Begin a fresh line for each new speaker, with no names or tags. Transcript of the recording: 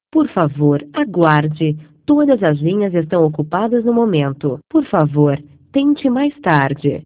Por favor, aguarde. Todas as linhas estão ocupadas no momento. Por favor, tente mais tarde.